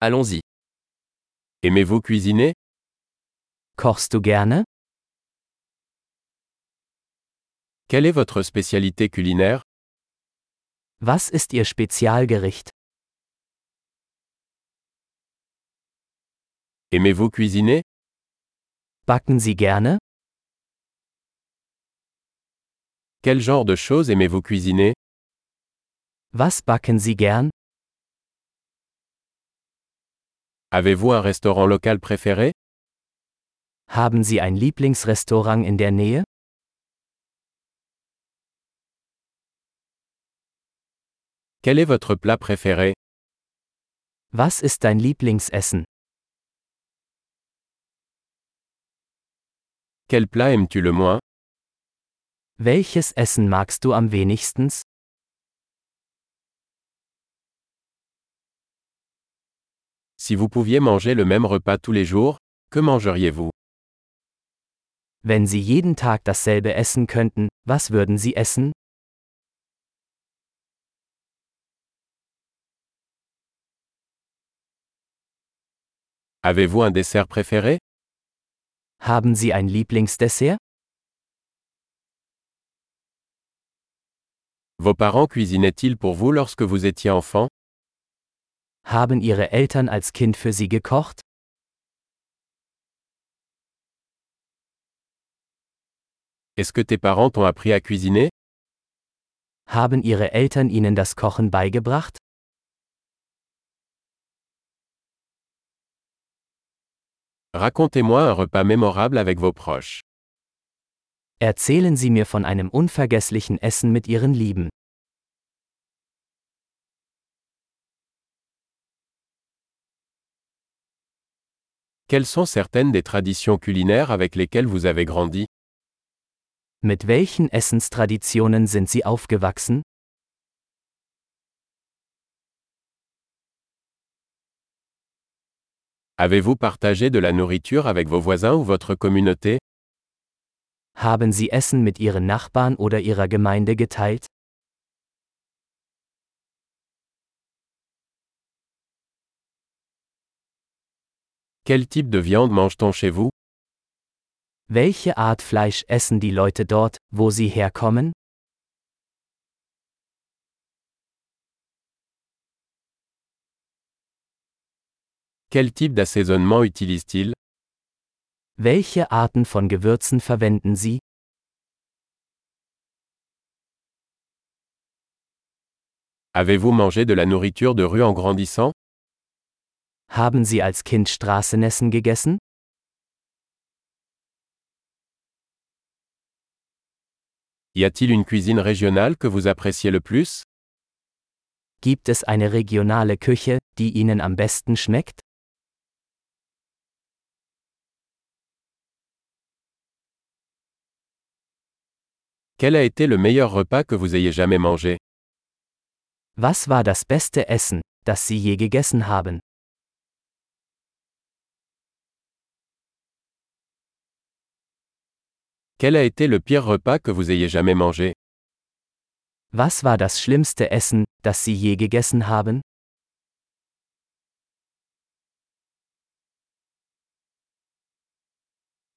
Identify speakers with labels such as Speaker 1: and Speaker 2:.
Speaker 1: Allons-y.
Speaker 2: Aimez-vous cuisiner?
Speaker 3: Kochst du gerne?
Speaker 2: Quelle est votre spécialité culinaire?
Speaker 3: Was ist Ihr Spezialgericht?
Speaker 2: Aimez-vous cuisiner?
Speaker 3: Backen Sie gerne?
Speaker 2: Quel genre de choses aimez-vous cuisiner?
Speaker 3: Was backen Sie gern?
Speaker 2: Avez-vous un restaurant local préféré?
Speaker 3: Haben Sie ein Lieblingsrestaurant in der Nähe?
Speaker 2: Quel est votre plat préféré?
Speaker 3: Was ist dein Lieblingsessen?
Speaker 2: Quel plat aimes-tu le moins?
Speaker 3: Welches Essen magst du am wenigsten?
Speaker 2: Si vous pouviez manger le même repas tous les jours, que mangeriez-vous?
Speaker 3: Wenn Sie jeden Tag dasselbe essen könnten, was würden Sie essen?
Speaker 2: Avez-vous un dessert préféré?
Speaker 3: Haben Sie ein Lieblingsdessert?
Speaker 2: Vos parents cuisinaient-ils pour vous lorsque vous étiez enfant?
Speaker 3: Haben Ihre Eltern als Kind für Sie gekocht?
Speaker 2: Est-ce que tes parents t'ont appris à cuisiner?
Speaker 3: Haben Ihre Eltern Ihnen das Kochen beigebracht?
Speaker 2: Racontez-moi un repas mémorable avec vos proches.
Speaker 3: Erzählen Sie mir von einem unvergesslichen Essen mit Ihren Lieben.
Speaker 2: Quelles sont certaines des traditions culinaires avec lesquelles vous avez grandi?
Speaker 3: Mit welchen Essenstraditionen sind Sie aufgewachsen?
Speaker 2: Avez-vous partagé de la nourriture avec vos voisins ou votre communauté?
Speaker 3: Haben Sie Essen mit Ihren Nachbarn oder Ihrer Gemeinde geteilt?
Speaker 2: Quel type de viande mange-t-on chez vous?
Speaker 3: Welche Art Fleisch essen die Leute dort, wo sie herkommen?
Speaker 2: Quel type d'assaisonnement utilise-t-il?
Speaker 3: Welche Arten von Gewürzen verwenden Sie?
Speaker 2: Avez-vous mangé de la nourriture de rue en grandissant?
Speaker 3: Haben Sie als Kind Straßenessen gegessen?
Speaker 2: Y a-t-il une cuisine régionale que vous appréciez le plus?
Speaker 3: Gibt es eine regionale Küche, die Ihnen am besten schmeckt?
Speaker 2: Quel a été le meilleur repas que vous ayez jamais mangé?
Speaker 3: Was war das beste Essen, das Sie je gegessen haben?
Speaker 2: Quel a été le pire repas que vous ayez jamais mangé?
Speaker 3: Was war das schlimmste Essen, das Sie je gegessen haben?